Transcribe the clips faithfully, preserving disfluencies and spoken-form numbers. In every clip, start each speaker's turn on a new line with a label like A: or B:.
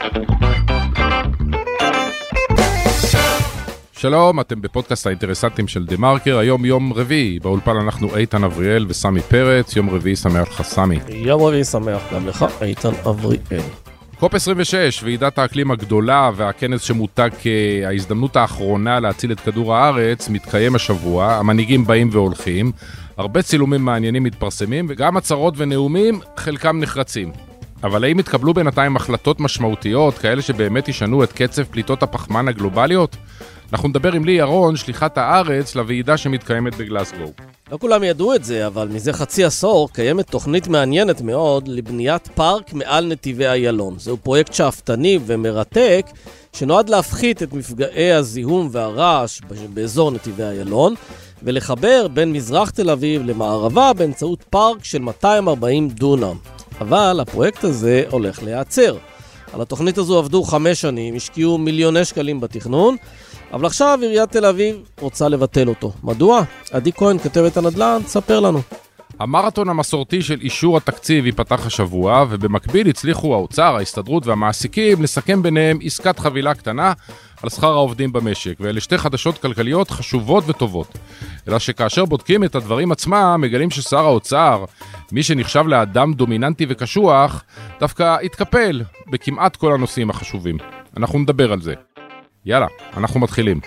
A: שלום, אתם בפודקאסט האינטרסנטים של דה מרקר. היום יום רביעי, באולפן אנחנו איתן אבריאל וסמי פרץ. יום רביעי שמח לך, סמי.
B: יום רביעי שמח גם לך, איתן אבריאל.
A: קופ עשרים ושש, ועידת האקלים הגדולה והכנס שמותג כהזדמנות האחרונה להציל את כדור הארץ, מתקיים השבוע. המנהיגים באים והולכים, הרבה צילומים מעניינים מתפרסמים, וגם הצהרות ונאומים, חלקם נחרצים. אבל האם התקבלו בינתיים החלטות משמעותיות, כאלה שבאמת ישנו את קצב פליטות הפחמן הגלובליות? אנחנו נדבר עם לי ירון, שליחת הארץ, לוועידה שמתקיימת בגלסגו.
B: לא כולם ידעו את זה, אבל מזה חצי עשור קיימת תוכנית מעניינת מאוד לבניית פארק מעל נתיבי איילון. זהו פרויקט שאפתני ומרתק, שנועד להפחית את מפגעי הזיהום והרעש באזור נתיבי איילון, ולחבר בין מזרח תל אביב למערבה באמצעות פארק של מאתיים וארבעים דונם. אבל הפרויקט הזה הולך להיעצר. על התוכנית הזו עבדו חמש שנים, השקיעו מיליוני שקלים בתכנון, אבל עכשיו עיריית תל אביב רוצה לבטל אותו. מדוע? עדי כהן, כתבת הנדל"ן, תספר לנו.
A: המרתון המסורתי של אישור התקציב ייפתח השבוע, ובמקביל הצליחו האוצר, ההסתדרות והמעסיקים לסכם ביניהם עסקת חבילה קטנה על שכר העובדים במשק, ואלה שתי חדשות כלכליות חשובות וטובות. אלא שכאשר בודקים את הדברים עצמם, מגלים ששר האוצר, מי שנחשב לאדם דומיננטי וקשוח, דווקא התקפל בכמעט כל הנושאים החשובים. אנחנו נדבר על זה. יאללה, אנחנו מתחילים.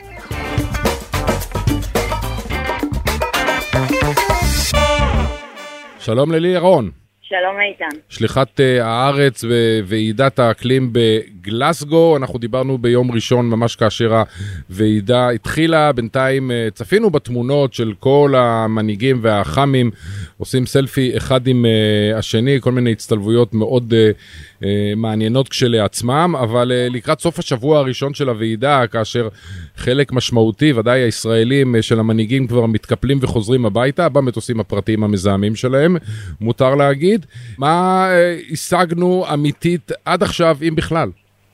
A: שלום ללי ירון.
C: שלום איתן.
A: שליחת uh, הארץ וועידת האקלים בגלסגו. אנחנו דיברנו ביום ראשון ממש כאשר הוועידה התחילה. בינתיים uh, צפינו בתמונות של כל המנהיגים והחמים עושים סלפי אחד עם uh, השני, כל מיני הצטלבויות מאוד uh, uh, מעניינות כשלעצמם, אבל uh, לקראת סוף השבוע הראשון של הוועידה, כאשר חלק משמעותי, ודאי הישראלים uh, של המנהיגים כבר מתקפלים וחוזרים הביתה, במטוסים הפרטיים המזהמים שלהם, מותר להגיד. מה uh, השגנו אמיתית עד עכשיו, אם בכלל?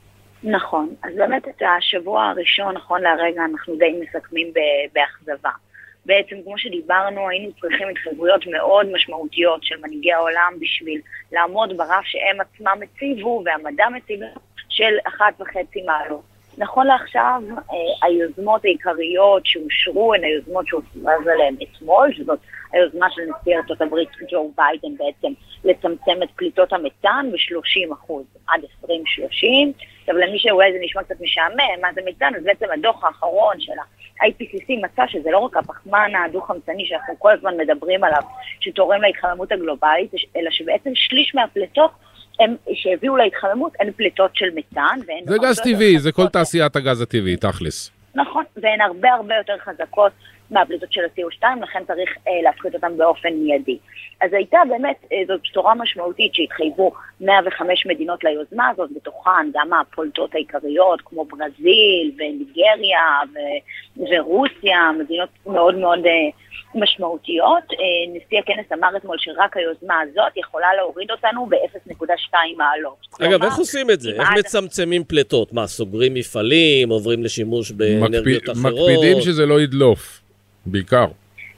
C: נכון, אז באמת את השבוע הראשון, נכון להרגע, אנחנו די מסכמים באכזבה. בעצם, כמו שדיברנו, היינו צריכים התחייבויות מאוד משמעותיות של מנהיגי העולם בשביל לעמוד ברף שהם עצמם הציבו והמדע מציב של אחת וחצי מעלות. נכון לעכשיו, היוזמות העיקריות שאושרו הן היוזמות שהוכרז עליהן אתמול, שזאת היוזמה של נשיא ארצות הברית ג'ו ביידן בעצם לצמצם את פליטות המתאן ב-שלושים אחוז עד עשרים שלושים. אבל למי שאולי זה נשמע קצת משעמם, מה זה מתאן? אז בעצם הדוח האחרון של ה-איי פי סי סי מצא שזה לא רק הפחמן הדו-חמצני שאנחנו כל הזמן מדברים עליו, שתורם להתחממות הגלובלית, אלא שבעצם שליש מהפליטות הם שהביאו להתחממות, הן פליטות של מתאן.
A: זה גז טבעי, זה כל תעשיית הגז הטבעי, תכלס.
C: נכון, והן הרבה הרבה יותר חזקות מהפליטות של ה-סי או שתיים, לכן צריך אה, להפחית אותן באופן מיידי. אז הייתה באמת אה, זאת בשורה משמעותית שהתחייבו מאה וחמש מדינות ליוזמה הזאת, בתוכן גם הפולטות העיקריות כמו ברזיל וניגריה ו- ורוסיה, מדינות מאוד מאוד אה, משמעותיות. אה, נשיא הכנס אמר אתמול שרק היוזמה הזאת יכולה להוריד אותנו ב-אפס נקודה שתיים מעלות.
B: אגב, איך עושים את זה? איך מצמצמים פליטות? מה, סוגרים מפעלים, עוברים לשימוש באנרגיות אחרות?
A: מקפידים שזה לא ידלוף. בעיקר.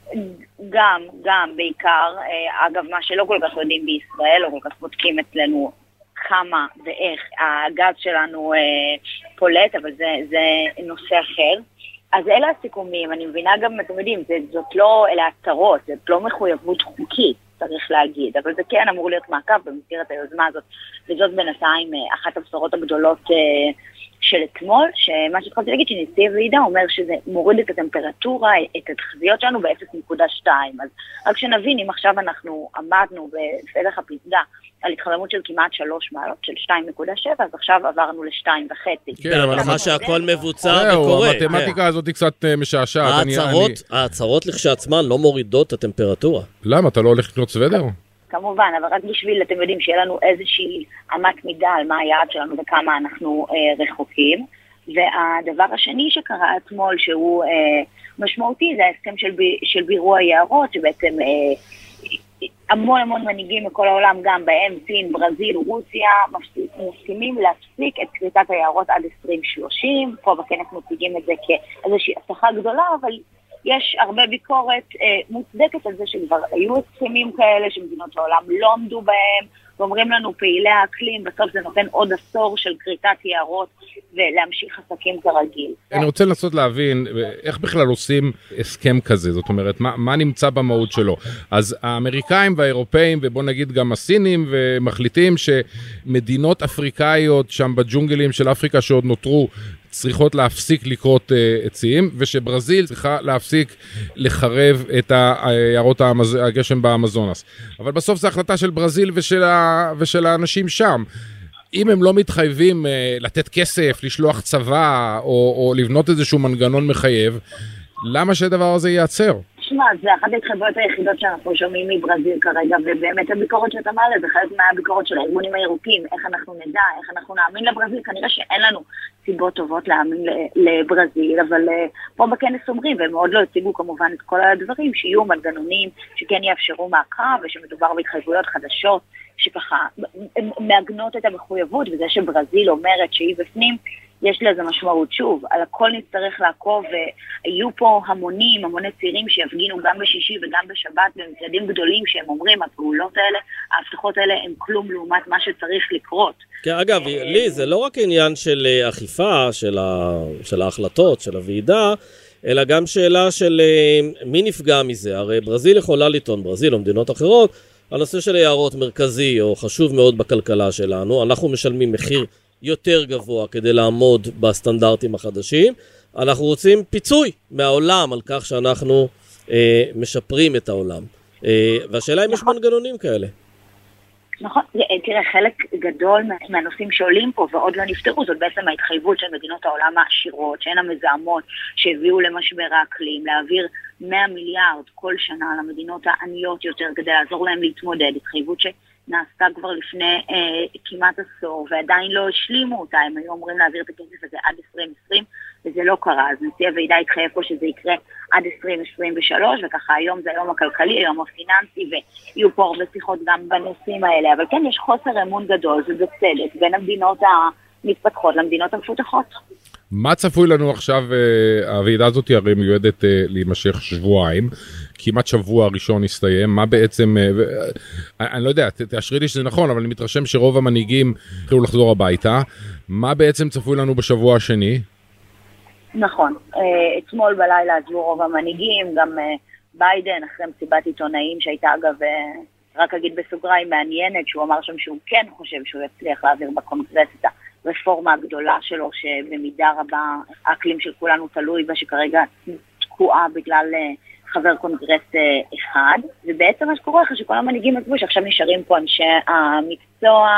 C: גם, גם, בעיקר. אגב, מה שלא כל כך יודעים בישראל, לא כל כך בודקים אצלנו כמה ואיך הגז שלנו אה, פולט, אבל זה, זה נושא אחר. אז אלה הסיכומים, אני מבינה גם, אתם יודעים, זה, זאת לא, אלה הצהרות, זאת לא מחויבות חוקית, צריך להגיד, אבל זה כן אמור להיות מעקב במסגרת היוזמה הזאת, וזאת בינתיים אחת הבשורות הגדולות אה, של אתמול, שמה שהתחלתי להגיד שנשיא הוועידה אומר שזה מוריד את הטמפרטורה, את התחזיות שלנו ב-אפס נקודה שתיים. אז רק שנבין, אם עכשיו אנחנו עמדנו בפתח הפסגה על התחממות של כמעט שלוש מעלות, של שתיים נקודה שבע, אז עכשיו עברנו ל-שתיים וחצי.
B: כן, אבל מה שהכל מבוצע וקורה.
A: המתמטיקה הזאת היא קצת משעשעת.
B: ההצהרות לכשעצמן לא מורידות את הטמפרטורה.
A: למה? אתה לא הולך לקנות סוודר?
C: כמובן, אבל רק בשביל, אתם יודעים, שיהיה לנו איזושהי אמת מידה על מה היעד שלנו וכמה אנחנו אה, רחוקים. והדבר השני שקרה אתמול, שהוא אה, משמעותי, זה ההסכם של, של בירוע יערות, שבעצם אה, המון המון מנהיגים מכל העולם, גם בהם סין, ברזיל, רוסיה, מסכימים להפסיק את כריתת היערות עד עשרים שלושים. פה בכנס מציגים את זה כאיזושהי הבטחה גדולה, אבל יש הרבה ביקורת אה, מוצדקת על זה שכבר היו הסכמים כאלה שמדינות העולם לא עמדו בהם, ואומרים לנו פעילי האקלים, בסוף זה נותן עוד עשור של כריתת יערות ולהמשיך עסקים כרגיל.
A: אני רוצה לנסות להבין איך בכלל עושים הסכם כזה, זאת אומרת, מה, מה נמצא במהות שלו. אז האמריקאים והאירופאים, ובוא נגיד גם הסינים, ומחליטים שמדינות אפריקאיות שם בג'ונגלים של אפריקה שעוד נותרו, צריכות להפסיק לקרות עצים, ושברזיל צריכה להפסיק לחרב את היערות הגשם באמזונס. אבל בסוף זו החלטה של ברזיל ושל, ה... ושל האנשים שם. אם הם לא מתחייבים לתת כסף, לשלוח צבא, או, או לבנות איזשהו מנגנון מחייב, למה שהדבר הזה ייעצר?
C: תשמע, זה אחת ההתחייבויות היחידות שאנחנו שומעים מברזיל כרגע, ובאמת הביקורת שאתה מעלה, זה חלק מהביקורת של הארגונים הירוקים, איך אנחנו נדע, איך אנחנו נאמין לברזיל, כנראה שאין לנו סיבות טובות להאמין לברזיל, אבל פה בכנס אומרים, והם מאוד לא הציגו כמובן את כל הדברים, שיהיו מנגנונים שכן יאפשרו מעקב, ושמדובר בהתחייבויות חדשות, שככה מעגנות את המחויבות, וזה שברזיל אומרת שהיא בפנים, יש לזה משמעות. שוב, על הכל נצטרך לעקוב, והיו פה המונים, המוני צעירים שיפגינו גם בשישי וגם בשבת, במצעדים גדולים שהם אומרים, הפעולות האלה, ההבטחות האלה הם כלום לעומת מה שצריך לקרות.
B: כן, אגב, לי, זה לא רק עניין של אכיפה, של, ה... של ההחלטות, של הוועידה, אלא גם שאלה של מי נפגע מזה. הרי ברזיל יכולה לטעון, ברזיל או מדינות אחרות, הנושא של היערות מרכזי או חשוב מאוד בכלכלה שלנו, אנחנו משלמים מחיר יותר גבוה כדי לעמוד בסטנדרטים החדשים. אנחנו רוצים פיצוי מהעולם על כך שאנחנו אה, משפרים את העולם. אה, והשאלה אם יש מנגנונים כאלה.
C: נכון, תראה, חלק גדול מהנושאים שעולים פה ועוד לא נפתרו, זאת בעצם ההתחייבות של מדינות העולם העשירות, שהן המזהמות שהביאו למשבר האקלים, להעביר מאה מיליארד כל שנה למדינות העניות יותר כדי לעזור להם להתמודד, התחייבות שנעשתה כבר לפני אה, כמעט עשור ועדיין לא השלימו אותה, הם היו אומרים להעביר את הכסף הזה עד עשרים עשרים וזה לא קרה, אז נשיא הוועידה התחייב פה שזה יקרה עד עשרים עשרים ושלוש, וככה היום זה היום הכלכלי, היום הפיננסי, ויהיו פה הרבה שיחות גם בנושאים האלה, אבל כן יש חוסר אמון גדול, זה בצדק, בין המדינות המתפתחות למדינות המפותחות.
A: מה צפוי לנו עכשיו, הוועידה הזאת הרי מיועדת להימשך שבועיים, כמעט שבוע הראשון הסתיים, מה בעצם, אני לא יודע, תאשרי לי שזה נכון, אבל אני מתרשם שרוב המנהיגים התחילו לחזור הביתה, מה בעצם צפוי לנו בשבוע השני?
C: נכון, אתמול בלילה עזבו רוב המנהיגים, גם ביידן אחרי מסיבת עיתונאים שהייתה אגב, רק אגיד בסוגריים מעניינת, שהוא אמר שם שהוא כן חושב שהוא יצליח להעביר בקונגרס את הרפורמה הגדולה שלו, שבמידה רבה האקלים של כולנו תלוי בה, שכרגע תקועה בגלל חבר קונגרס אחד, ובעצם מה שקורה אחרי שכל המנהיגים עזבו, שעכשיו נשארים פה אנשי המקצוע,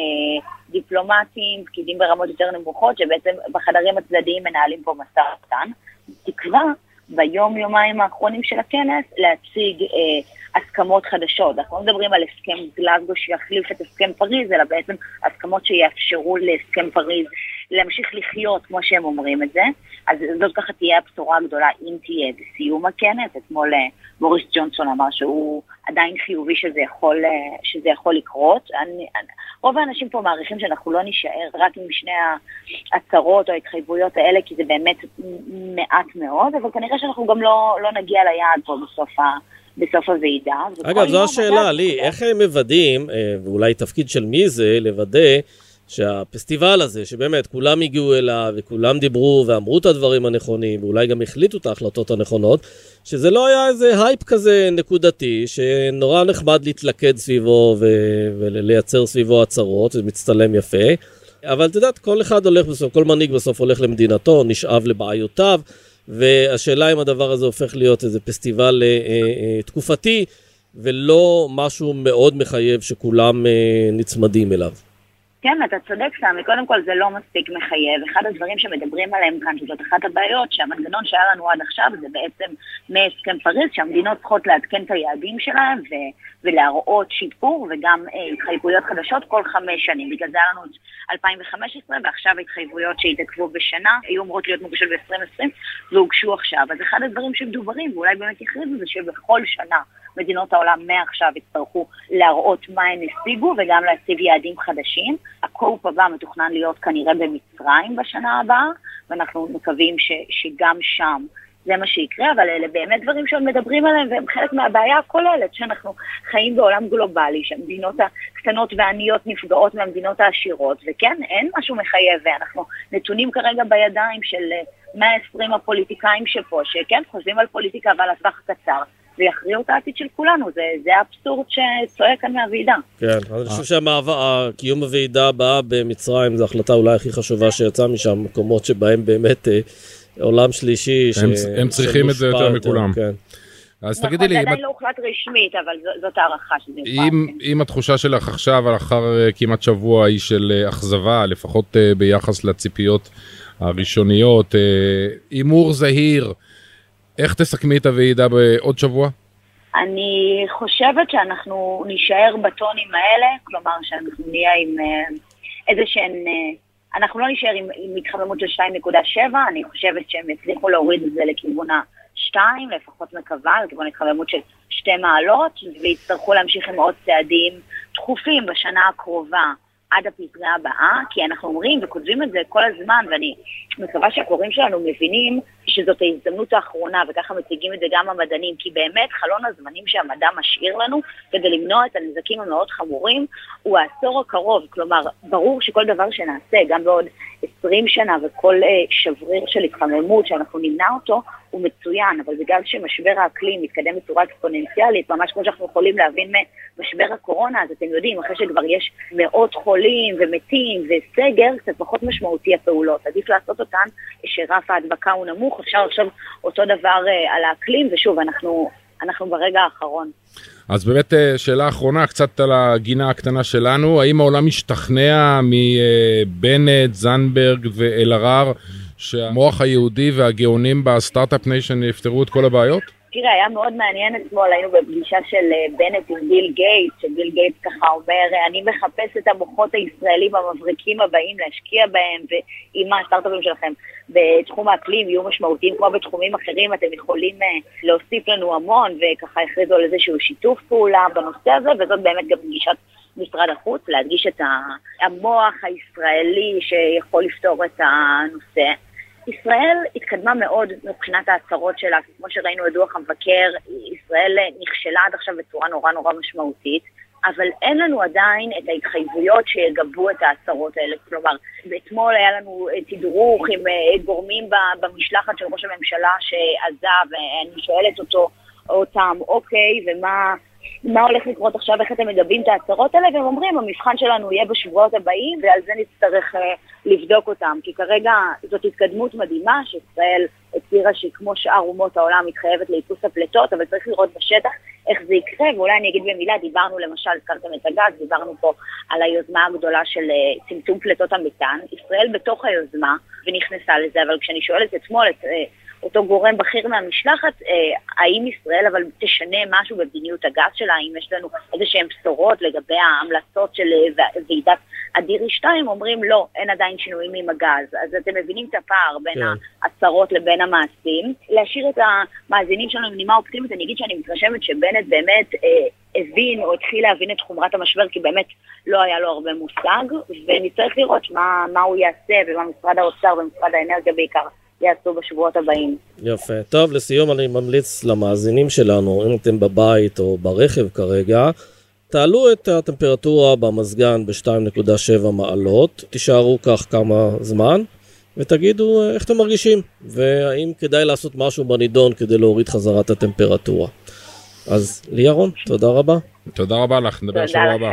C: דיפלומטים, פקידים ברמות יותר נמוכות, שבעצם בחדרים הצדדיים מנהלים פה מסע קטן. תקווה ביום יומיים האחרונים של הכנס להציג אה, הסכמות חדשות. אנחנו לא מדברים על הסכם גלאזגו שיחליף את הסכם פריז, אלא בעצם הסכמות שיאפשרו להסכם פריז להמשיך לחיות כמו שהם אומרים את זה. אז זאת ככה תהיה הבשורה הגדולה אם תהיה בסיום הכנס. אתמול בוריס ג'ונסון אמר שהוא עדיין חיובי שזה יכול, שזה יכול לקרות. אני, רוב האנשים פה מעריכים שאנחנו לא נשאר רק עם שני ההצהרות או ההתחייבויות האלה, כי זה באמת מעט מאוד, אבל כנראה שאנחנו גם לא, לא נגיע ליעד פה בסוף, ה, בסוף הוועידה.
B: אגב, זו השאלה, לי, איך הם מוודאים, ואולי תפקיד של מי זה, לוודא שהפסטיבל הזה, שבאמת כולם הגיעו אליו וכולם דיברו ואמרו את הדברים הנכונים, ואולי גם החליטו את ההחלטות הנכונות, שזה לא היה איזה הייפ כזה נקודתי, שנורא נחמד להתלכד סביבו ו- ולייצר סביבו הצהרות, זה מצטלם יפה, אבל אתה יודעת, כל אחד הולך בסוף, כל מנהיג בסוף הולך למדינתו, נשאב לבעיותיו, והשאלה אם הדבר הזה הופך להיות איזה פסטיבל אה, אה, תקופתי, ולא משהו מאוד מחייב שכולם אה, נצמדים אליו.
C: כן, אתה צודק סמי, קודם כל זה לא מספיק מחייב. אחד הדברים שמדברים עליהם כאן, שזאת אחת הבעיות, שהמנגנון שהיה לנו עד עכשיו, זה בעצם מהסכם פריז, שהמדינות צריכות לעדכן את היעדים שלהם ו- ולהראות שיפור, וגם אה, התחייבויות חדשות כל חמש שנים. בגלל זה היה לנו אלפיים וחמש עשרה, ועכשיו התחייבויות שהתעכבו בשנה, היו אמורות להיות מוגשות ב-עשרים עשרים, והוגשו עכשיו. אז אחד הדברים שמדוברים, ואולי באמת יכריזו, זה שבכל שנה מדינות העולם מעכשיו יצטרכו להראות מה הן השיגו, וגם להציב יעדים חדשים. הקורפ הבא מתוכנן להיות כנראה במצרים בשנה הבאה, ואנחנו מקווים ש, שגם שם זה מה שיקרה, אבל אלה באמת דברים שעוד מדברים עליהם, והם חלק מהבעיה הכוללת, שאנחנו חיים בעולם גלובלי, שהמדינות הקטנות והעניות נפגעות מהמדינות העשירות, וכן, אין משהו מחייב, ואנחנו נתונים כרגע בידיים של מאה ועשרים הפוליטיקאים שפה, שכן, חושבים על פוליטיקה, אבל לטווח הקצר, ויכריעו את העתיד של כולנו, זה, זה האבסורד שצועק כאן מהוועידה.
B: כן, אני חושב שהקיום הוועידה הבאה במצרים, זו החלטה אולי הכי חשובה שיצאה משם, מקומות שבהם באמת עולם שלישי.
A: הם צריכים את זה יותר מכולם. אז תגידי לי,
C: זה עדיין לא הוחלט רשמית, אבל זאת הערכה שזה
A: אם התחושה שלך עכשיו, לאחר כמעט שבוע, היא של אכזבה, לפחות ביחס לציפיות הראשוניות, אימור זהיר, איך תסכמי את הוועידה בעוד שבוע?
C: אני חושבת שאנחנו נשאר בטונים האלה, כלומר שאנחנו נהיה עם איזה שהן, אנחנו לא נשאר עם, עם מתחממות של שתיים נקודה שבע, אני חושבת שהם יצליחו להוריד את זה לכיוון ה-שתיים, לפחות מקווה, לכיוון התחממות של שתי מעלות, ויצטרכו להמשיך עם עוד צעדים דחופים בשנה הקרובה, עד הפסגה הבאה, כי אנחנו אומרים וכותבים את זה כל הזמן, ואני מקווה שהקוראים שלנו מבינים שזאת ההזדמנות האחרונה, וככה מציגים את זה גם המדענים, כי באמת חלון הזמנים שהמדע משאיר לנו, כדי למנוע את הנזקים המאוד חמורים, הוא העשור הקרוב, כלומר, ברור שכל דבר שנעשה, גם בעוד עשרים שנה, וכל שבריר של התחממות שאנחנו נמנע אותו, הוא מצוין, אבל בגלל שמשבר האקלים מתקדם בצורה אקספוננציאלית, ממש כמו שאנחנו יכולים להבין ממשבר הקורונה, אז אתם יודעים, אחרי שכבר יש מאות חולים ומתים וסגר, קצת פחות משמעותי הפעולות. עדיף לעשות אותן שרף ההדבקה הוא נמוך, אפשר עכשיו אותו דבר על האקלים, ושוב, אנחנו, אנחנו ברגע האחרון.
A: אז באמת שאלה אחרונה, קצת על הגינה הקטנה שלנו, האם העולם משתכנע מבנט, זנברג ואלהרר, שהמוח היהודי והגאונים בסטארט-אפ ניישן יפתרו את כל הבעיות?
C: תראה, היה מאוד מעניין אתמול, היינו בפגישה של בנט עם ביל גייטס, שביל גייטס ככה אומר, אני מחפש את המוחות הישראלים המבריקים הבאים להשקיע בהם, ועם מה הסטארט-אפים שלכם בתחום האקלים יהיו משמעותיים כמו בתחומים אחרים, אתם יכולים להוסיף לנו המון, וככה הכריזו על איזשהו שיתוף פעולה בנושא הזה, וזאת באמת גם פגישת משרד החוץ, להדגיש את המוח הישראלי שיכול לפתור את הנושא. ישראל התקדמה מאוד מבחינת ההצהרות שלה, כמו שראינו בדוח המבקר, ישראל נכשלה עד עכשיו בצורה נורא נורא משמעותית, אבל אין לנו עדיין את ההתחייבויות שיגבו את ההצהרות האלה. כלומר, אתמול היה לנו תדרוך עם גורמים במשלחת של ראש הממשלה שעזב, ואני שואלת אותו, אותם, אוקיי, ומה מה הולך לקרות עכשיו, איך אתם מגבים את ההצהרות האלה, והם אומרים, המבחן שלנו יהיה בשבועות הבאים, ועל זה נצטרך uh, לבדוק אותם, כי כרגע זאת התקדמות מדהימה, שישראל הצהירה שכמו שאר אומות העולם מתחייבת לאיפוס הפלטות, אבל צריך לראות בשטח איך זה יקרה, ואולי אני אגיד במילה, דיברנו למשל, הזכרתם את הגז, דיברנו פה על היוזמה הגדולה של uh, צמצום פלטות המתאן, ישראל בתוך היוזמה, ונכנסה לזה, אבל כשאני שואלת אתמול את... Uh, אותו גורם בכיר מהמשלחת, האם ישראל אבל תשנה משהו במדיניות הגז שלה, האם יש לנו איזה שהן בשורות לגבי ההמלצות של ועידת אדירי שתיים, אומרים לא, אין עדיין שינויים עם הגז, אז אתם מבינים את הפער בין ההצהרות לבין המעשים. להשאיר את המאזינים שלנו עם נימה אופטימית, אני אגיד שאני מתרשמת שבנט באמת אה, הבין או התחיל להבין את חומרת המשבר, כי באמת לא היה לו הרבה מושג, ונצטרך לראות מה, מה הוא יעשה, ומה משרד האוצר ומשרד האנרגיה בעיקר יעשו בשבועות הבאים.
B: יפה. טוב, לסיום אני ממליץ למאזינים שלנו, אם אתם בבית או ברכב כרגע, תעלו את הטמפרטורה במזגן ב-שתיים נקודה שבע מעלות, תישארו כך כמה זמן, ותגידו איך אתם מרגישים, והאם כדאי לעשות משהו בנידון כדי להוריד חזרת הטמפרטורה. אז לירון, תודה רבה.
A: תודה רבה לך, נדבר שבוע הבא.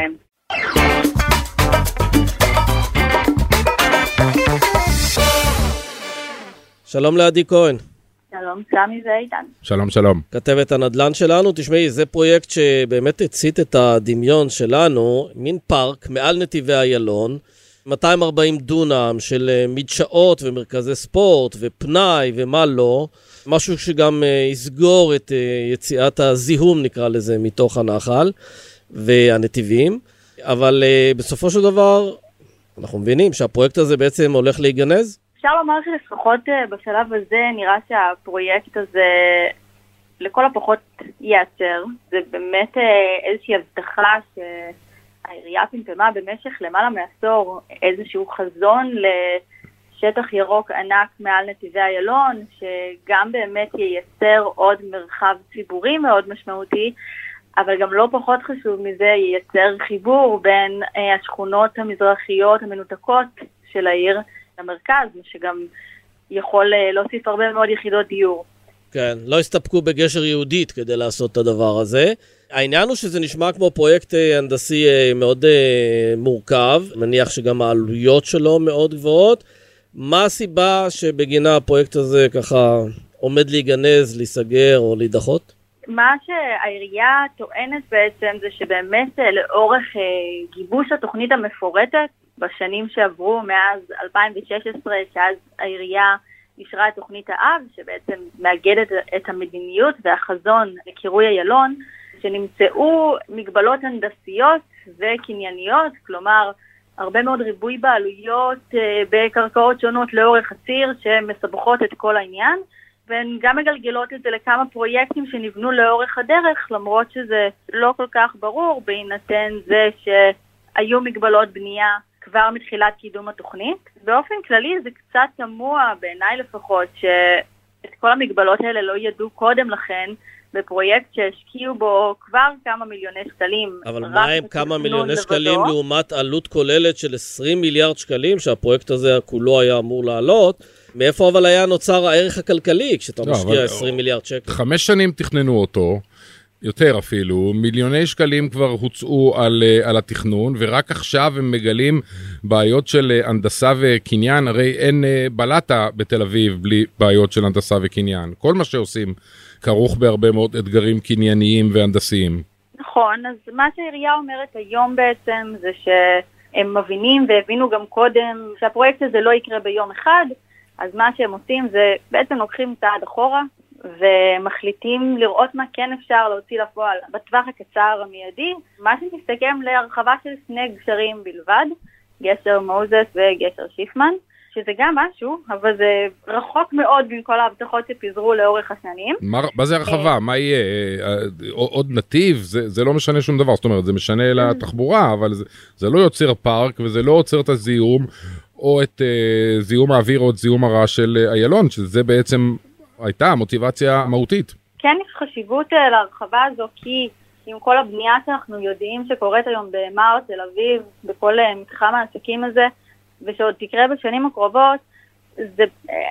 B: שלום לעדי כהן.
C: שלום, סמי ואיתן.
A: שלום, שלום.
B: כתבת הנדל"ן שלנו, תשמעי, זה פרויקט שבאמת הצית את הדמיון שלנו, מין פארק מעל נתיבי איילון, מאתיים וארבעים דונם של מדשאות ומרכזי ספורט ופנאי ומה לא, משהו שגם יסגור את יציאת הזיהום, נקרא לזה, מתוך הנחל והנתיבים, אבל בסופו של דבר אנחנו מבינים שהפרויקט הזה בעצם הולך להיגנז.
D: אפשר לומר שלפחות בשלב הזה נראה שהפרויקט הזה לכל הפחות ייעצר. זה באמת איזושהי הבטחה שהעירייה פמפמה במשך למעלה מעשור איזשהו חזון שטח ירוק ענק מעל נתיבי איילון, שגם באמת ייצר עוד מרחב ציבורי מאוד משמעותי, אבל גם לא פחות חשוב מזה, ייצר חיבור בין אה, השכונות המזרחיות המנותקות של העיר למרכז, שגם יכול אה, להוסיף הרבה מאוד יחידות דיור.
B: כן, לא הסתפקו בגשר יהודית כדי לעשות את הדבר הזה. העניין הוא שזה נשמע כמו פרויקט הנדסי מאוד מורכב, מניח שגם העלויות שלו מאוד גבוהות. מה הסיבה שבגינה הפרויקט הזה ככה עומד להיגנז, להיסגר או להידחות?
D: מה שהעירייה טוענת בעצם זה שבאמת לאורך גיבוש התוכנית המפורטת בשנים שעברו מאז אלפיים ושש עשרה, שאז העירייה אישרה את תוכנית האב, שבעצם מאגדת את המדיניות והחזון לקירוי איילון, שנמצאו מגבלות הנדסיות וקנייניות, כלומר הרבה מאוד ריבוי בעלויות בקרקעות שונות לאורך הציר שמסבכות את כל העניין, והן גם מגלגלות את זה לכמה פרויקטים שנבנו לאורך הדרך, למרות שזה לא כל כך ברור, בהינתן זה שהיו מגבלות בנייה כבר מתחילת קידום התוכנית. באופן כללי זה קצת תמוה, בעיניי לפחות, שאת כל המגבלות האלה לא ידעו קודם לכן, בפרויקט שהשקיעו בו כבר כמה מיליוני שקלים.
B: אבל מה הם כמה מיליוני שקלים לעומת עלות כוללת של עשרים מיליארד שקלים, שהפרויקט הזה כולו היה אמור לעלות? מאיפה אבל היה נוצר הערך הכלכלי, כשאתה לא, משקיע עשרים מיליארד שקל?
A: חמש שנים תכננו אותו, יותר אפילו, מיליוני שקלים כבר הוצאו על, על התכנון, ורק עכשיו הם מגלים בעיות של הנדסה וקניין, הרי אין בלטה בתל אביב בלי בעיות של הנדסה וקניין. כל מה שעושים כרוך בהרבה מאוד אתגרים קנייניים והנדסיים.
D: נכון, אז מה שהעירייה אומרת היום בעצם זה שהם מבינים והבינו גם קודם שהפרויקט הזה לא יקרה ביום אחד, אז מה שהם עושים זה בעצם לוקחים צעד אחורה ומחליטים לראות מה כן אפשר להוציא לפועל בטווח הקצר המיידי, מה שמסתכם להרחבה של שני גשרים בלבד, גשר מוזס וגשר שיפמן, שזה גם משהו, אבל זה רחוק מאוד בין כל ההבטחות שפיזרו לאורך השנים.
A: מה, מה זה הרחבה? מה יהיה? עוד נתיב? זה, זה לא משנה שום דבר, זאת אומרת, זה משנה לתחבורה, אבל זה, זה לא יוצר פארק, וזה לא יוצר את הזיהום, או את uh, זיהום האוויר, או את זיהום הרעש של איילון, שזה בעצם הייתה המוטיבציה מהותית.
D: כן, יש חשיבות uh, להרחבה הזו, כי עם כל הבנייה שאנחנו יודעים שקורית היום במער תל אביב, בכל uh, מתחם העסקים הזה, ושעוד תקרה בשנים הקרובות, זה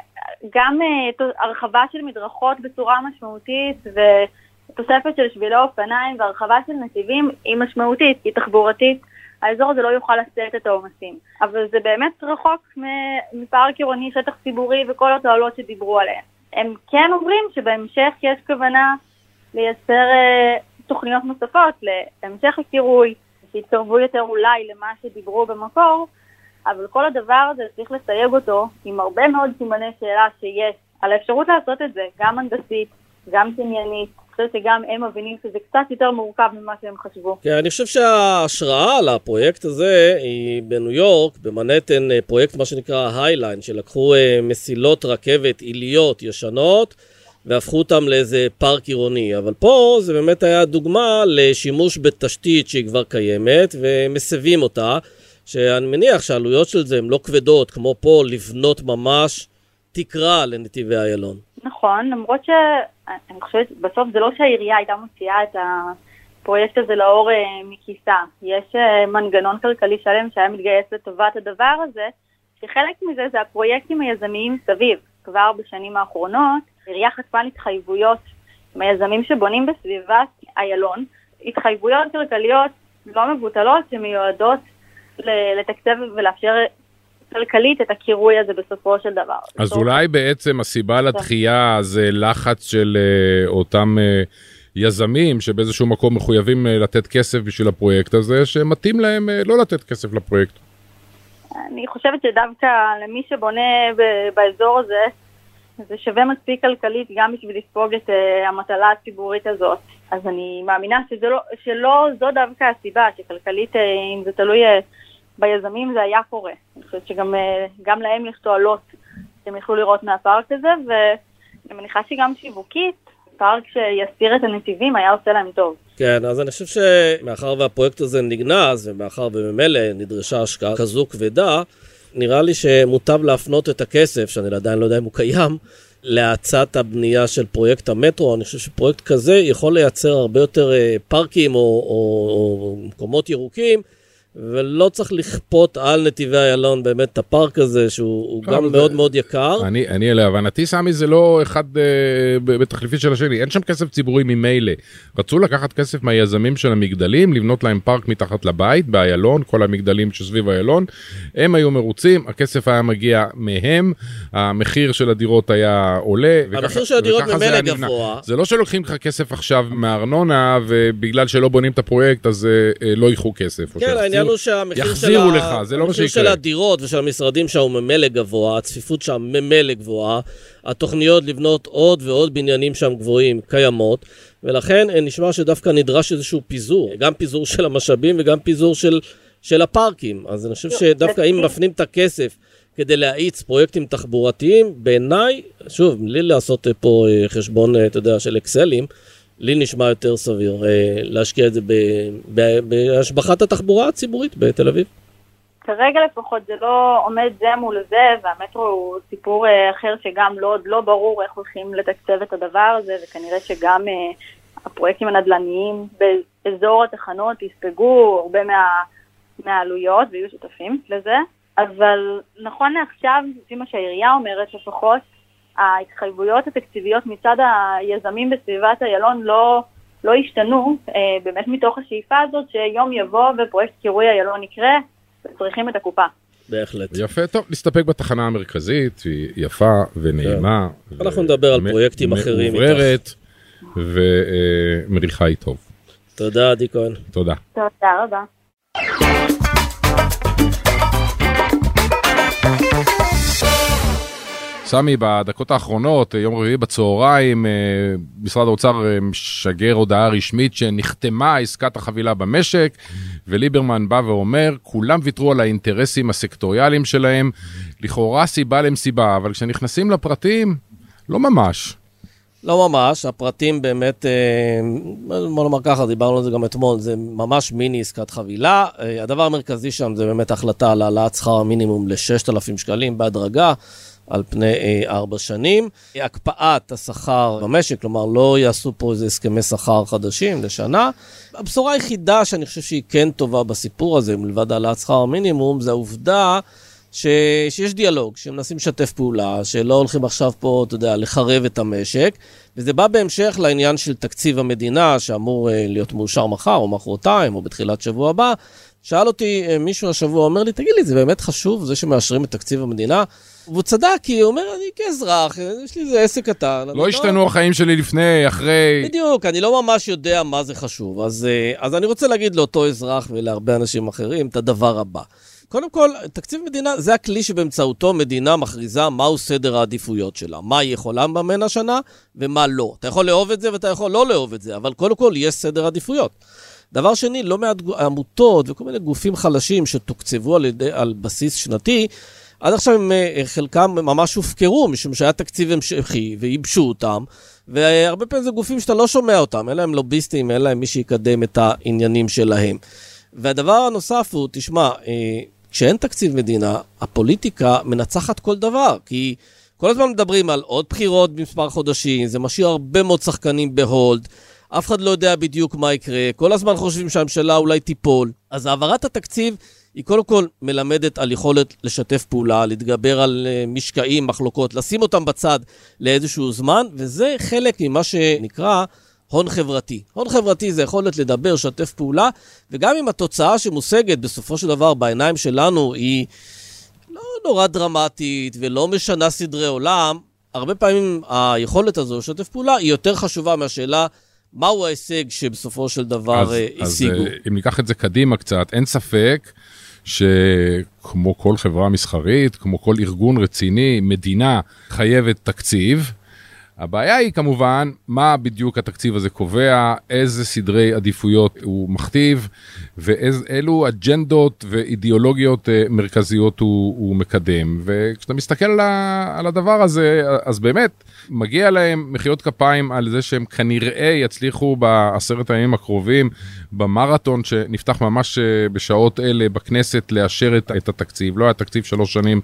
D: גם uh, הרחבה של מדרכות בצורה משמעותית, ותוספת של שבילי אופניים, והרחבה של נתיבים היא משמעותית, היא תחבורתית. האזור הזה לא יוכל לשאת את העומסים. אבל זה באמת רחוק מפארק עירוני, שטח ציבורי וכל התועלות שדיברו עליהן. הם כן אומרים שבהמשך יש כוונה לייצר uh, תוכניות נוספות להמשך הקירוי, שיתקרבו יותר אולי למה שדיברו במקור, אבל כל הדבר הזה צריך לסייג אותו עם הרבה מאוד סימני שאלה שיש על האפשרות לעשות את זה, גם הנדסית, גם קניינית. אני חושב שגם הם מבינים שזה קצת יותר מורכב ממה שהם חשבו.
B: כן, אני חושב שההשראה לפרויקט הזה היא בניו יורק, במנהטן, פרויקט מה שנקרא היילין, שלקחו מסילות רכבת עיליות ישנות, והפכו אותם לאיזה פארק עירוני. אבל פה זה באמת היה דוגמה לשימוש בתשתית שהיא כבר קיימת, ומסבים אותה, שאני מניח שהעלויות של זה הן לא כבדות, כמו פה לבנות ממש תקרה לנתיבי איילון.
D: נכון, למרות שאני חושבת, בסוף זה לא שהעירייה הייתה מוציאה את הפרויקט הזה לאור מכיסה. יש מנגנון כלכלי שלם שהיה מתגייס לטובת הדבר הזה, שחלק מזה זה הפרויקטים היזמיים סביב. כבר בשנים האחרונות, העירייה חשפה התחייבויות מיזמים שבונים בסביבת איילון, התחייבויות כלכליות לא מבוטלות שמיועדות לתקצב ולאפשר כלכלית את הקירוי הזה בסופו של דבר.
A: אז אולי בעצם הסיבה לדחייה זה לחץ של אותם יזמים שבאיזשהו מקום מחויבים לתת כסף בשביל הפרויקט הזה, שמתאים להם לא לתת כסף לפרויקט.
D: אני חושבת שדווקא למי שבונה באזור הזה, זה שווה מספיק כלכלית גם בשביל לספוג את המטלה הציבורית הזאת. אז אני מאמינה שזה לא, שלא זו דווקא הסיבה, שכלכלית, אם זה תלוי ביזמים, זה היה קורה. אני חושבת שגם גם להם יש תועלות שהם יכלו לראות מהפארק הזה, ואני מניחה שגם שיווקית, פארק שיסיר את הנתיבים היה עושה להם טוב.
B: כן, אז אני חושב שמאחר והפרויקט הזה נגנז, ומאחר וממילא נדרשה השקעה כזו כבדה, נראה לי שמוטב להפנות את הכסף, שאני עדיין לא יודע אם הוא קיים, להאצת הבנייה של פרויקט המטרו. אני חושב שפרויקט כזה יכול לייצר הרבה יותר פארקים או, או, או מקומות ירוקים, ולא צריך לכפות על נתיבי איילון באמת את הפארק הזה, שהוא גם מאוד מאוד יקר.
A: אני, אני אליה, הבנתי, סמי, זה לא אחד בתחליפית של השני, אין שם כסף ציבורי ממילא. רצו לקחת כסף מהיזמים של המגדלים, לבנות להם פארק מתחת לבית, באיילון, כל המגדלים שסביב איילון, הם היו מרוצים, הכסף היה מגיע מהם, המחיר של הדירות היה עולה.
B: המחיר של הדירות ממילא גבוה.
A: זה לא שלוקחים לך כסף עכשיו מהארנונה, ובגלל שלא בונים את הפרויקט, אז לא ייקחו כסף.
B: כן, העניין הוא שהמחיר
A: של, לך, זה לא
B: המחיר של הדירות ושל המשרדים שם הוא ממילא גבוה, הצפיפות שם ממילא גבוהה, התוכניות לבנות עוד ועוד בניינים שם גבוהים קיימות, ולכן נשמע שדווקא נדרש איזשהו פיזור, גם פיזור של המשאבים וגם פיזור של, של הפארקים. אז אני חושב שדווקא אם מפנים את הכסף כדי להאיץ פרויקטים תחבורתיים, בעיניי, שוב, בלי לעשות פה חשבון, אתה יודע, של אקסלים, לי נשמע יותר סביר להשקיע את זה בהשבחת התחבורה הציבורית בתל אביב.
D: כרגע לפחות זה לא עומד זה מול זה, והמטרו הוא סיפור אחר שגם לא, לא ברור איך הולכים לתקצב את הדבר הזה, וכנראה שגם הפרויקטים הנדל"ניים באזור התחנות יספגו הרבה מה, מהעלויות ויהיו שותפים לזה, אבל נכון לעכשיו, לפי מה שהעירייה אומרת לפחות, ההתחייבויות התקציביות מצד היזמים בסביבת איילון לא, לא השתנו, אה, באמת מתוך השאיפה הזאת שיום יבוא ופרויקט קירוי איילון יקרה, וצריכים את הקופה.
B: בהחלט.
A: יפה, טוב, נסתפק בתחנה המרכזית, היא יפה ונעימה.
B: ו... אנחנו נדבר על פרויקטים אחרים.
A: מעוברת ומריחה היא טוב.
B: תודה, עדי כהן.
A: תודה.
D: תודה רבה.
A: סמי, בדקות האחרונות, יום רביעי בצהריים, משרד האוצר משגר הודעה רשמית שנחתמה עסקת החבילה במשק, וליברמן בא ואומר, כולם ויתרו על האינטרסים הסקטוריאליים שלהם, לכאורה סיבה למסיבה, אבל כשנכנסים לפרטים, לא ממש.
B: לא ממש, הפרטים באמת, בוא נאמר ככה, דיברנו על זה גם אתמול, זה ממש מיני עסקת חבילה. הדבר המרכזי שם זה באמת החלטה על העלאת שכר המינימום ל-שישת אלפים שקלים בהדרגה, על פני ארבע שנים. הקפאת השכר במשק, כלומר לא יעשו פה איזה הסכמי שכר חדשים לשנה. הבשורה היחידה שאני חושב שהיא כן טובה בסיפור הזה, מלבד העלאת שכר המינימום, זה העובדה ש... שיש דיאלוג, שמנסים לשתף פעולה, שלא הולכים עכשיו פה, אתה יודע, לחרב את המשק, וזה בא בהמשך לעניין של תקציב המדינה, שאמור להיות מאושר מחר או מחרתיים, או בתחילת שבוע הבא. שאל אותי מישהו השבוע, אומר לי, תגיד לי, זה באמת חשוב, זה שמאשרים את תקציב המדינה? והוא צדק, כי הוא אומר, אני כאזרח, יש לי איזה עסק קטן.
A: לא השתנו החיים שלי לפני, אחרי...
B: בדיוק, אני לא ממש יודע מה זה חשוב. אז, אז אני רוצה להגיד לאותו אזרח ולהרבה אנשים אחרים את הדבר הבא. קודם כל, תקציב מדינה זה הכלי שבאמצעותו מדינה מכריזה מהו סדר העדיפויות שלה. מה היא יכולה לממן השנה ומה לא. אתה יכול לאהוב את זה ואתה יכול לא לאהוב את זה, אבל קודם כל יש סדר עדיפויות. דבר שני, לא מעט עמותות וכל מיני גופים חלשים שתוקצבו על, ידי, על בסיס שנתי, עד עכשיו הם, חלקם ממש הופקרו, משום שהיה תקציב המשכי, וייבשו אותם, והרבה פעמים זה גופים שאתה לא שומע אותם, אין להם לוביסטים, אין להם מי שיקדם את העניינים שלהם. והדבר הנוסף הוא, תשמע, כשאין תקציב מדינה, הפוליטיקה מנצחת כל דבר, כי כל הזמן מדברים על עוד בחירות במספר חודשים, זה משאיר הרבה מאוד שחקנים בהולד, אף אחד לא יודע בדיוק מה יקרה, כל הזמן חושבים שהממשלה אולי תיפול, אז העברת התקציב היא קודם כל מלמדת על יכולת לשתף פעולה, להתגבר על משקעים, מחלוקות, לשים אותם בצד לאיזשהו זמן, וזה חלק ממה שנקרא הון חברתי. הון חברתי זה יכולת לדבר, לשתף פעולה, וגם אם התוצאה שמושגת בסופו של דבר בעיניים שלנו היא לא נורא דרמטית ולא משנה סדרי עולם, הרבה פעמים היכולת הזו לשתף פעולה היא יותר חשובה מהשאלה מהו ההישג שבסופו של דבר השיגו.
A: אז אם ניקח את זה קדימה קצת, אין ספק שכמו כל חברה מסחרית, כמו כל ארגון רציני, מדינה חייבת תקציב, הבעיה היא כמובן, מה בדיוק התקציב הזה קובע, איזה סדרי עדיפויות הוא מכתיב, ואילו אג'נדות ואידיאולוגיות מרכזיות הוא, הוא מקדם. וכשאתה מסתכל על, ה, על הדבר הזה, אז באמת מגיע להם מחיאות כפיים על זה שהם כנראה יצליחו בעשרת הימים הקרובים, במרתון שנפתח ממש בשעות אלה בכנסת לאשר את, את התקציב. לא היה תקציב שלוש שנים,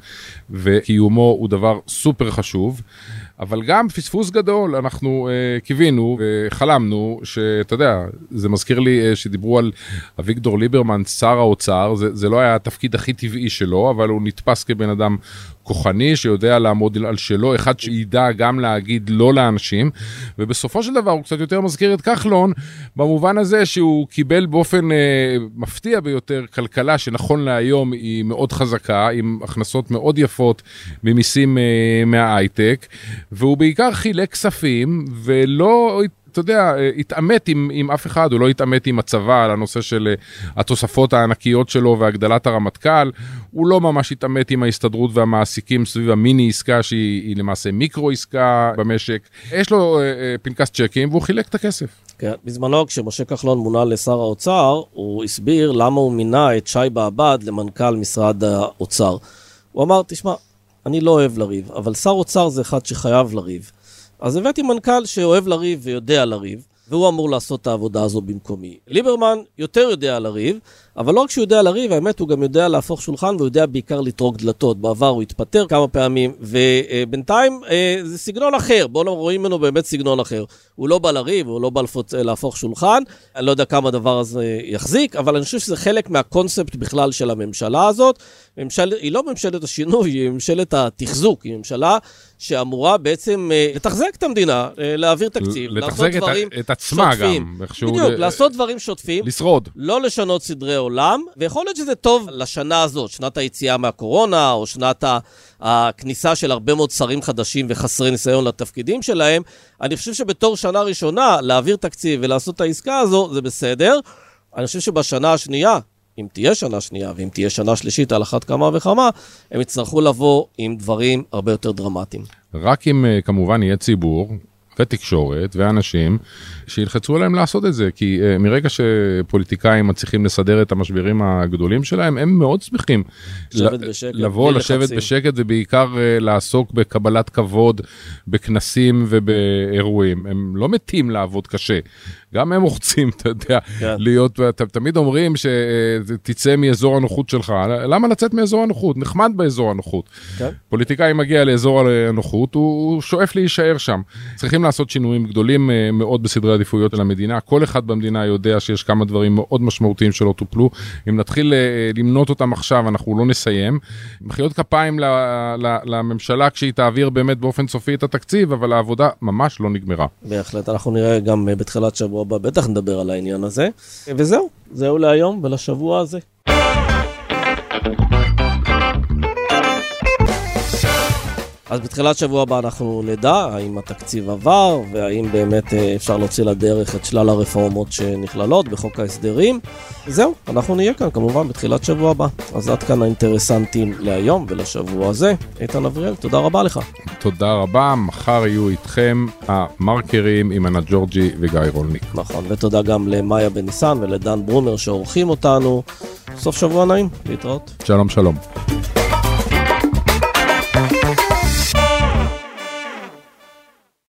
A: וקיומו הוא דבר סופר חשוב. אבל גם פספוס גדול, אנחנו uh, קיווינו וחלמנו, שאתה יודע, זה מזכיר לי uh, שדיברו על אביגדור ליברמן, שר האוצר, זה, זה לא היה התפקיד הכי טבעי שלו, אבל הוא נתפס כבן אדם כוחני, שיודע לעמוד על שלו, אחד שידע גם להגיד לא לאנשים, ובסופו של דבר הוא קצת יותר מזכיר את כחלון, במובן הזה שהוא קיבל באופן uh, מפתיע ביותר, כלכלה שנכון להיום היא מאוד חזקה, עם הכנסות מאוד יפות ממיסים uh, מההייטק, והוא בעיקר חילק כספים, ולא, אתה יודע, התאמת עם, עם אף אחד, הוא לא התאמת עם הצבא על הנושא של התוספות הענקיות שלו והגדלת הרמטכ"ל, הוא לא ממש התאמת עם ההסתדרות והמעסיקים סביב המיני עסקה, שהיא למעשה מיקרו עסקה במשק. יש לו אה, פנקס צ'קים, והוא חילק את הכסף.
B: כן, בזמנו כשמשה כחלון מונה לשר האוצר, הוא הסביר למה הוא מינה את שי באב"ד למנכ"ל משרד האוצר. הוא אמר, תשמע, אני לא אוהב לריב, אבל שר אוצר זה אחד שחייב לריב. אז הבאתי מנכ"ל שאוהב לריב ויודע לריב, והוא אמור לעשות את העבודה הזו במקומי. ליברמן יותר יודע לריב, אבל לא רק שהוא יודע לריב, האמת הוא גם יודע להפוך שולחן, והוא יודע בעיקר לטרוק דלתות. בעבר הוא התפטר כמה פעמים, ובינתיים זה סגנון אחר. בואו לא רואים ממנו באמת סגנון אחר. הוא לא בא לריב, הוא לא בא להפוך שולחן. אני לא יודע כמה הדבר הזה יחזיק, אבל אני חושב שזה חלק מהקונספט בכלל של הממשלה הזאת. ממשל, היא לא ממשלת השינוי, היא ממשלת התחזוק. היא ממשלה שאמורה בעצם לתחזק את המדינה, להעביר תקציב,
A: לתחזק את, את עצמה
B: שוטפים.
A: גם.
B: בדיוק, ל... לעשות דברים שוטפים.
A: לשרוד.
B: לא לשנות סדרי עולם, ויכול להיות שזה טוב לשנה הזאת, שנת היציאה מהקורונה, או שנת הכניסה של הרבה מאוד שרים חדשים וחסרי ניסיון לתפקידים שלהם. אני חושב שבתור שנה ראשונה, להעביר תקציב ולעשות את העסקה הזו, זה בסדר. אני חושב שבשנה השנייה, אם תהיה שנה שנייה, ואם תהיה שנה שלישית על אחת כמה וכמה, הם יצטרכו לבוא עם דברים הרבה יותר דרמטיים.
A: רק אם כמובן יהיה ציבור, ותקשורת ואנשים שילחצו עליהם לעשות את זה, כי uh, מרגע שפוליטיקאים מצליחים לסדר את המשברים הגדולים שלהם, הם מאוד שמחים
B: בשקט,
A: לבוא, לשבת לחצים. בשקט, ובעיקר uh, לעסוק בקבלת כבוד, בכנסים ובאירועים. הם לא מתים לעבוד קשה. גם הם רוצים, אתה יודע, כן. להיות, תמיד אומרים שתצא מאזור הנוחות שלך. למה לצאת מאזור הנוחות? נחמד באזור הנוחות. כן. פוליטיקאי מגיע לאזור הנוחות, הוא שואף להישאר שם. צריכים לעשות שינויים גדולים מאוד בסדרי עדיפויות של המדינה. כל אחד במדינה יודע שיש כמה דברים מאוד משמעותיים שלא טופלו. אם נתחיל למנות אותם עכשיו, אנחנו לא נסיים. מחיאות כפיים לממשלה כשהיא תעביר באמת באופן סופי את התקציב, אבל העבודה ממש לא נגמרה.
B: בהחלט, אנחנו נראה גם בתחילת שבוע הבא, בטח נדבר על העניין הזה. וזהו, זהו להיום ולשבוע הזה. אז בתחילת שבוע הבא אנחנו נדע האם התקציב עבר, והאם באמת אפשר להוציא לדרך את שלל הרפורמות שנכללות בחוק ההסדרים. זהו, אנחנו נהיה כאן כמובן בתחילת שבוע הבא. אז עד כאן האינטרסנטים להיום ולשבוע הזה. איתן אבריאל, תודה רבה לך.
A: תודה רבה, מחר יהיו איתכם המרקרים עם ענת ג'ורג'י וגיא רולניק.
B: נכון, ותודה גם למאיה בניסן ולדן ברונר שעורכים אותנו. סוף שבוע נעים, להתראות.
A: שלום שלום.